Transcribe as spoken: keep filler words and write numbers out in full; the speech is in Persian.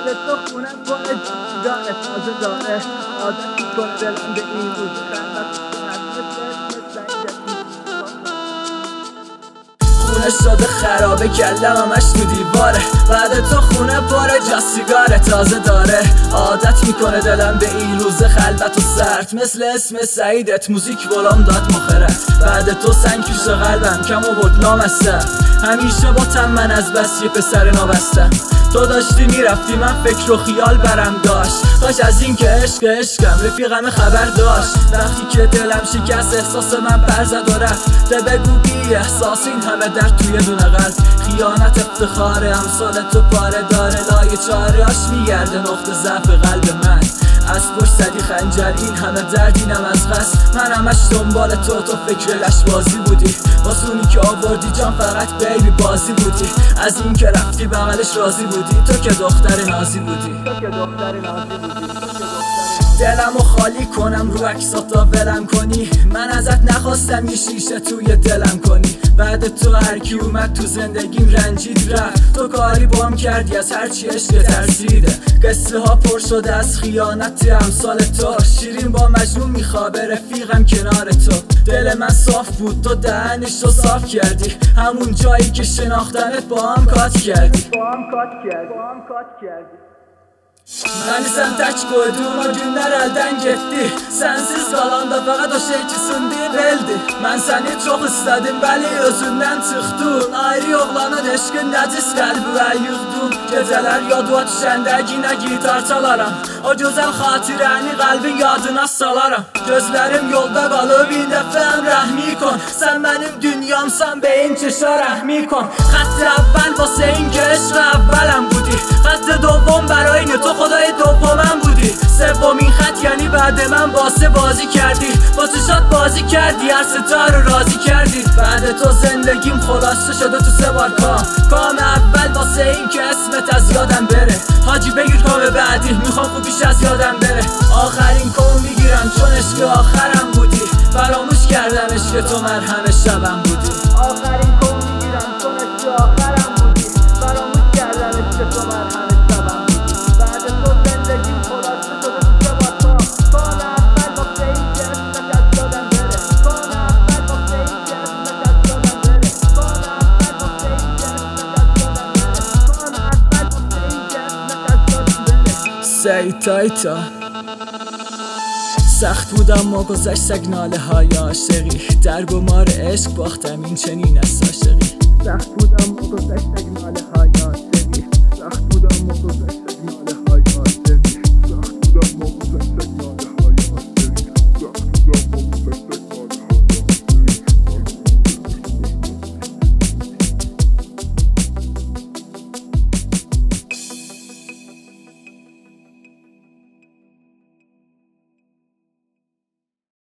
بعد تو خونه پر جان تازه داره عادت میکنه دلم به این روز خندت خونه شده خرابه کلم همش تو دیواره بعد تو خونه پر جا سیگار تازه داره عادت میکنه دلم به این روز خلوت و سرد مثل اسم سعیدت موزیک ولام داد مخرت بعد تو سنگ پیش قلبم کم و برد لامستم همیشه با تم من از بس یه پسر نابستم تو داشتی میرفتی من فکر و خیال برم داشت کاش از این که عشق عشقم رفیقم خبر داشت وقتی که دلم شکست احساس من پر زد و رفت ده بگو بی احساس این همه در توی دونه قلب خیانت افتخاره امثال تو پاره داره لای چارهاش میگرده نقطه ضعف قلب من از پشت زدی خنجر این همه درد اینم از قصد من همش دنبال تو تو فکر لشبازی بودی واسونی که آوردی جان فقط بیبی بازی بودی از این که رفتی بغلش راضی بودی تو که دختر نازی بودی تو که دختر نازی بودی دلمو خالی کنم رو عکساتا ولم کنی من ازت نخواستم یه شیشه توی دلم کنی بعد تو هرکی اومد تو زندگیم رنجید رفت تو کاری بام کردی از هرچی عشق ترسیده قصه ها پر شده از خیانت امثال تو شیرین با مجنون میخوابه رفیقم کنار تو دل من صاف بود تو دهنش رو صاف کردی همون جایی که شناختنت با هم کات کردی با هم kart geldi با هم kart geldi Hani sen taç koydun o günler elden gitti Sensiz kalanda fakat o şey kesildi beldi Ben seni çok istedim bəli özünden çıktın Ayrı oğlanın eşkin nəcis qəlbimə yığdın Gecələr yadva düşəndə yine gitar çalaram O gözəl xatirəni qəlbin yadına salaram Gözlərim yolda qalıb bir dəfəm rəhmi kon Sen benim dünyamsan beyin çişə rəhmi kon Xətt əvvəl vاسه این که عشق اولم بودی خط دوم برای تو خدای دومم بودی سومین خط یعنی بعد من واسه بازی کردی با چشات بازی کردی هر ستا رو راضی کردی بعد تو زندگیم خلاصه شده تو سه بار کام کام اول واسه این که اسمت از یادم بره حاجی بگیر کام بعدی میخوام خوبیش از یادم بره آخرین کام میگیرم چون عشق آخرم بودی فراموش کردم عشق تو مرهم شبم بودی آخرین کام میگیرم چون عشق آخرم بودی فراموش کردم عشق تو مرهم شبم بودی بعد تو زندگیم خلاصه شده تو سه بار کام کام اول واسه این که اسمت از یادم بره کام اول واسه این که اسمت از یادم بره کام اول واسه این که اسمت از یادم بره کام اول واسه این که اسمت از یادم بره سیتایتا سخت بودم ما گذشت سگناله های عاشقی در گمار عشق باختم این چنین از عاشقی سخت بودم ما گذشت سگناله های عاشقی سخت بودم ما گذشت